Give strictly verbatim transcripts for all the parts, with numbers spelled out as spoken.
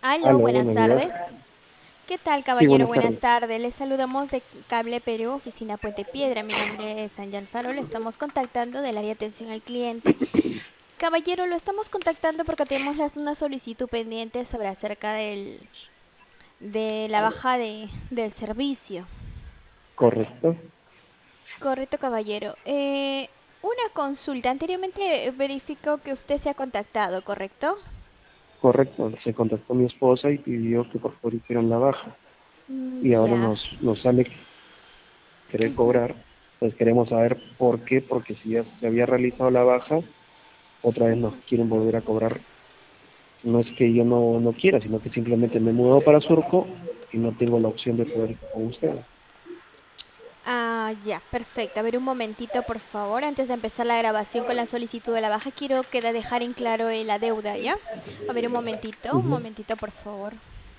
Aló, Aló, buenas buenos días. tardes. ¿Qué tal, Sí, caballero? buenas Buenas tardes. tardes. Les saludamos de Cable Perú, oficina Puente Piedra. Mi nombre es Ángel Alfaro. Lo estamos contactando del área de atención al cliente. Caballero, lo estamos contactando porque tenemos las- una solicitud pendiente sobre acerca del, de la baja de, del servicio. Correcto, Correcto, caballero. Eh, una consulta. Anteriormente verificó que usted se ha contactado, ¿correcto? correcto. Se contactó mi esposa y pidió que por favor hicieran la baja. Mm, Y ahora ya. nos, nos sale querer Ujú. cobrar. Pues queremos saber por qué, porque si ya se había realizado la baja, otra vez nos quieren volver a cobrar. No es que yo no, no quiera, sino que simplemente me mudo para Surco y no tengo la opción de poder ir con ustedes. Ah, ya, perfecto. A ver, un momentito, por favor. Antes de empezar la grabación con la solicitud de la baja, quiero queda dejar en claro eh, la deuda, ¿ya? A ver, un momentito, un Ujú. momentito, por favor.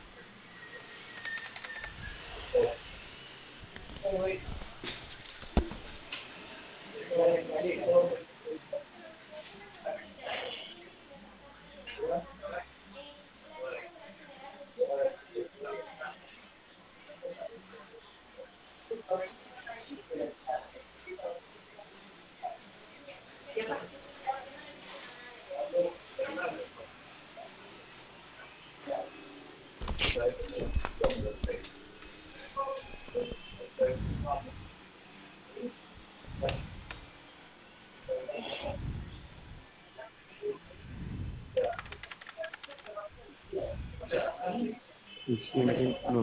Diciembre, no,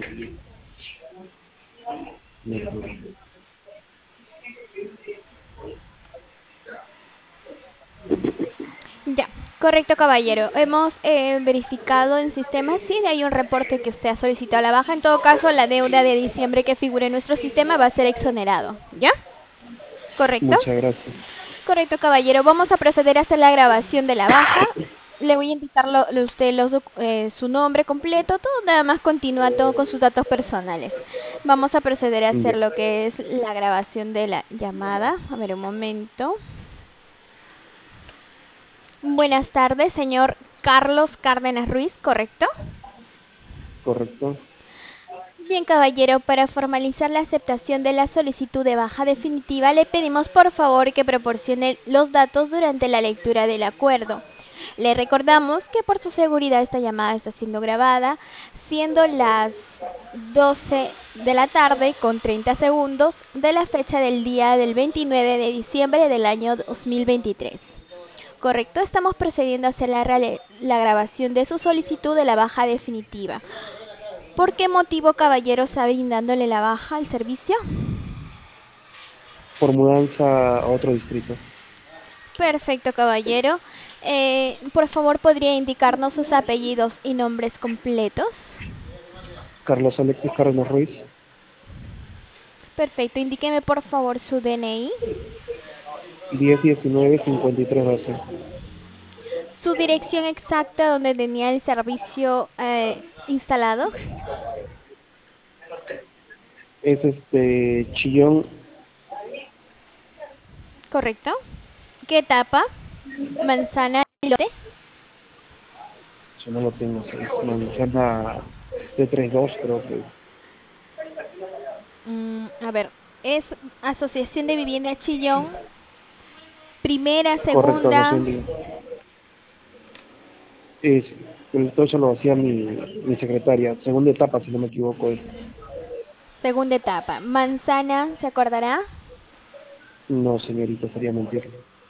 no, Ya, correcto, caballero. Hemos eh, verificado en sistema si hay un reporte que usted ha solicitado la baja. En todo caso, la deuda de diciembre que figure en nuestro sistema va a ser exonerado, ¿ya? ¿Correcto? muchas gracias. Correcto, caballero. Vamos a proceder a hacer la grabación de la baja. Le voy a indicar lo- lo- usted los doc- eh, su nombre completo, todo, nada más continúa todo con sus datos personales. Vamos a proceder a hacer Ya. lo que es la grabación de la llamada. A ver, un momento. Buenas tardes, señor Carlos Cárdenas Ruiz, ¿correcto? Correcto. Bien, caballero, para formalizar la aceptación de la solicitud de baja definitiva, le pedimos por favor que proporcione los datos durante la lectura del acuerdo. Le recordamos que por su seguridad esta llamada está siendo grabada, siendo las doce de la tarde con treinta segundos de la fecha del día del veintinueve de diciembre del año dos mil veintitrés. Correcto, estamos procediendo a hacer la, la grabación de su solicitud de la baja definitiva. ¿Por qué motivo, caballero, está brindándole la baja al servicio? Por mudanza a otro distrito. Perfecto, caballero. Eh, por favor, ¿podría indicarnos sus apellidos y nombres completos? Carlos Alexis Cárdenas Ruiz, Perfecto, indíqueme por favor su D N I, diez diecinueve cincuenta y tres doce. su dirección exacta donde tenía el servicio eh, instalado, Es este Chillón, ¿correcto? ¿Qué etapa? Manzana y lote. yo no lo tengo, es manzana T treinta y dos creo que es. Mm, a ver, es Asociación de Vivienda Chillón, primera, Correcto, segunda, asociación de... Es, el- todo eso lo hacía mi, mi secretaria, segunda etapa, si no me equivoco. Es. segunda etapa. Manzana, ¿se acordará? No, señorita, sería mentir.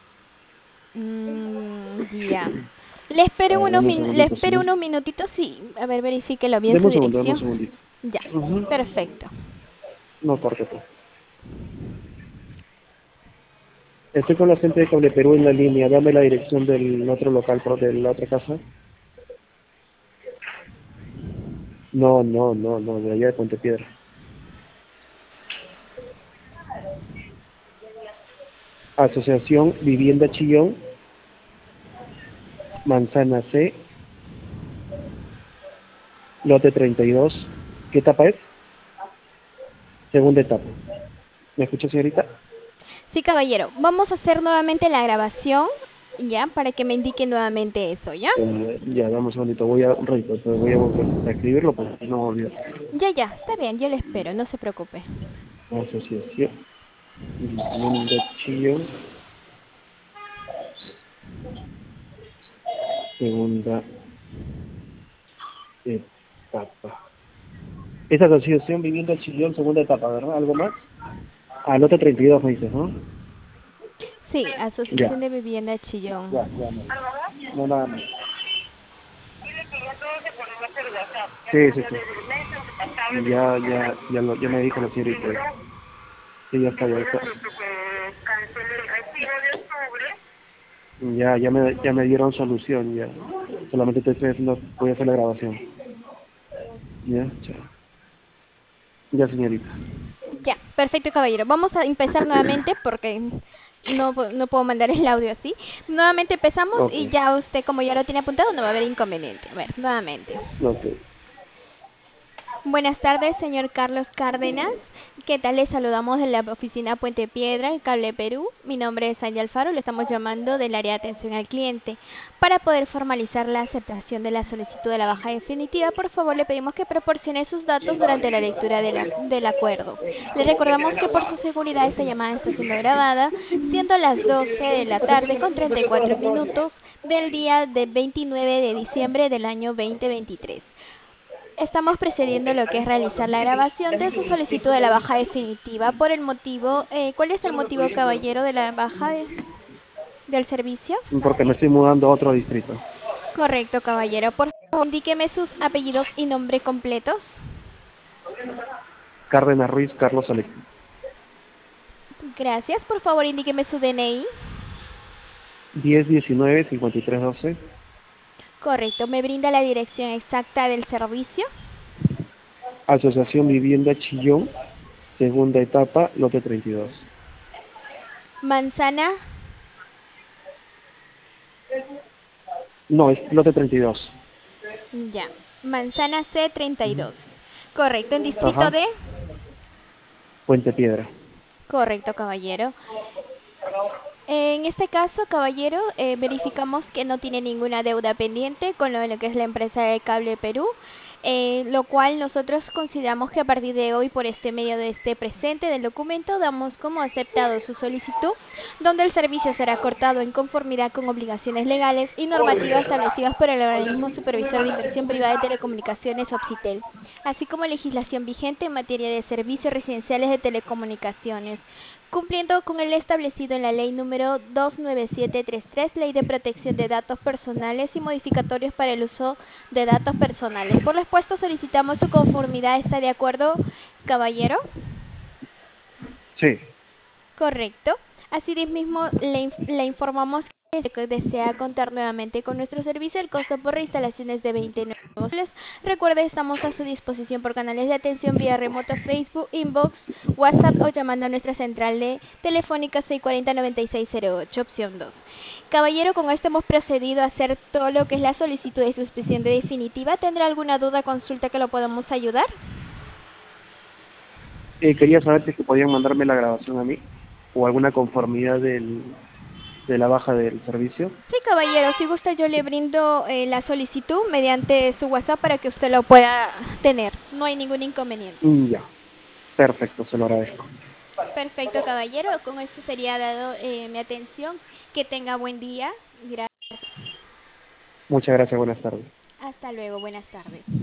Mm, ya. Le A espero ver, unos, dame un min- le segundito, espero señor. unos minutitos y a ver, verifíquelo bien Deme su un segundo, deme un dirección. segundito. Ya, Ujú. perfecto. No, corte, pues. Estoy con la gente de Cable Perú en la línea. Dame la dirección del otro local, pro- de la otra casa. No, no, no, no, de allá de Pontepiedra. Asociación Vivienda Chillón, Manzana C, lote treinta y dos. ¿Qué etapa es? Segunda etapa. ¿Me escucha, señorita? Sí, caballero, vamos a hacer nuevamente la grabación. Ya, para que me indique nuevamente eso, ¿ya? Eh, ya, dame un segundito, voy a, un ratito, pero voy a volver a escribirlo porque no me olvido. Ya, ya, está bien, yo le espero, no se preocupe. Asociación Vivienda Chillón, segunda etapa. Esa asociación Vivienda Chillón, segunda etapa, ¿verdad? ¿Algo más? Ah, nota treinta y dos me dices, ¿no? Sí, Ya, Asociación de Vivienda Chillón. ya, ya, no. No, nada más. Sí, sí, sí. Ya, ya, ya, lo, ya me dijo la señorita. Sí, ya está, ya está. Ya, ya me, ya me dieron solución, ya. Solamente te estoy haciendo, voy a hacer la grabación. Ya, chao. Ya, señorita. Ya, perfecto, caballero. Vamos a empezar nuevamente porque no, pu- no puedo mandar el audio así. Nuevamente empezamos Ok, y ya usted, como ya lo tiene apuntado, no va a haber inconveniente. A ver, nuevamente. ok. Buenas tardes, señor Carlos Cárdenas. ¿Qué tal? Le saludamos de la oficina Puente Piedra, en Cable Perú. Mi nombre es Ángel Alfaro, le estamos llamando del área de atención al cliente. Para poder formalizar la aceptación de la solicitud de la baja definitiva, por favor le pedimos que proporcione sus datos durante la lectura de la- del acuerdo. Le recordamos que por su seguridad esta llamada está siendo grabada, siendo las doce de la tarde con treinta y cuatro minutos del día de veintinueve de diciembre del año dos mil veintitrés. Estamos procediendo a lo que es realizar la grabación de su solicitud de la baja definitiva por el motivo, eh, ¿cuál es el motivo, caballero, de la baja de- del servicio? Porque me estoy mudando a otro distrito. Correcto, caballero. Por favor, indíqueme sus apellidos y nombre completos. Cárdenas Ruiz, Carlos Alexis. Gracias. Por favor, indíqueme su D N I. diez diecinueve cincuenta y tres doce. Correcto. ¿Me brinda la dirección exacta del servicio? Asociación Vivienda Chillón, segunda etapa, lote treinta y dos. Manzana. No, es lote treinta y dos. Ya. Manzana C treinta y dos. Correcto. ¿En distrito Ajá, D? Puente Piedra. Correcto, caballero. En este caso, caballero, eh, verificamos que no tiene ninguna deuda pendiente con lo, lo que es la empresa de Cable Perú, eh, lo cual nosotros consideramos que a partir de hoy, por este medio de este presente del documento, damos como aceptado su solicitud, donde el servicio será cortado en conformidad con obligaciones legales y normativas establecidas por el organismo supervisor de inversión privada de telecomunicaciones OPSITEL, así como legislación vigente en materia de servicios residenciales de telecomunicaciones, cumpliendo con el establecido en la ley número dos nueve siete tres tres, Ley de Protección de Datos Personales y Modificatorios para el Uso de Datos Personales. Por lo expuesto, solicitamos su conformidad. ¿Está de acuerdo, caballero? Sí. Correcto. Así mismo le, inf- le informamos que desea contar nuevamente con nuestro servicio. El costo por reinstalación es de veinte nuevos soles. Recuerde, estamos a su disposición por canales de atención vía remota, Facebook, Inbox, WhatsApp o llamando a nuestra central de telefónica seis cuatro cero, nueve seis cero ocho, opción dos. Caballero, con esto hemos procedido a hacer todo lo que es la solicitud de suspensión de definitiva. ¿Tendrá alguna duda, consulta que lo podamos ayudar? Eh, quería saber si es que podían mandarme la grabación a mí o alguna conformidad del, de la baja del servicio. Sí, caballero, si gusta yo le brindo eh, la solicitud mediante su WhatsApp para que usted lo pueda tener. No hay ningún inconveniente. Mm, ya, perfecto, se lo agradezco. Perfecto, caballero. Con esto sería dado eh, mi atención. Que tenga buen día. Gracias. Muchas gracias, buenas tardes. Hasta luego. Buenas tardes.